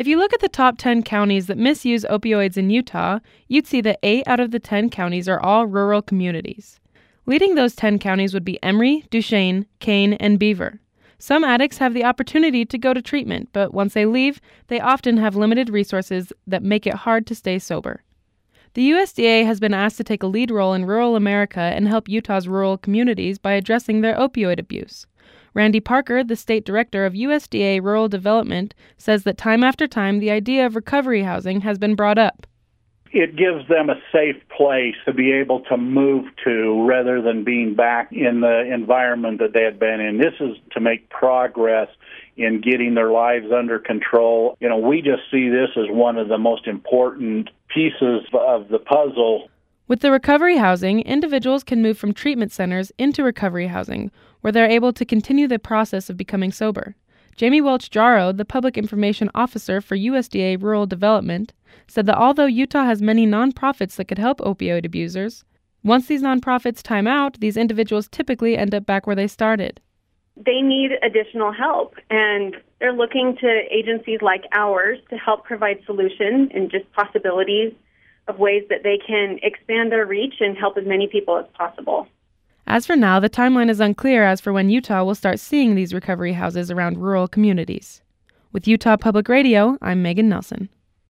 If you look at the top 10 counties that misuse opioids in Utah, you'd see that 8 out of the 10 counties are all rural communities. Leading those 10 counties would be Emory, Duchesne, Kane, and Beaver. Some addicts have the opportunity to go to treatment, but once they leave, they often have limited resources that make it hard to stay sober. The USDA has been asked to take a lead role in rural America and help Utah's rural communities by addressing their opioid abuse. Randy Parker, the state director of USDA Rural Development, says that time after time the idea of recovery housing has been brought up. It gives them a safe place to be able to move to rather than being back in the environment that they had been in. This is to make progress in getting their lives under control. We just see this as one of the most important pieces of the puzzle. With the recovery housing, individuals can move from treatment centers into recovery housing, where they're able to continue the process of becoming sober. Jamie Welch-Jarrow, the Public Information Officer for USDA Rural Development, said that although Utah has many nonprofits that could help opioid abusers, once these nonprofits time out, these individuals typically end up back where they started. They need additional help, and they're looking to agencies like ours to help provide solutions and just possibilities of ways that they can expand their reach and help as many people as possible. As for now, the timeline is unclear as for when Utah will start seeing these recovery houses around rural communities. With Utah Public Radio, I'm Megan Nelson.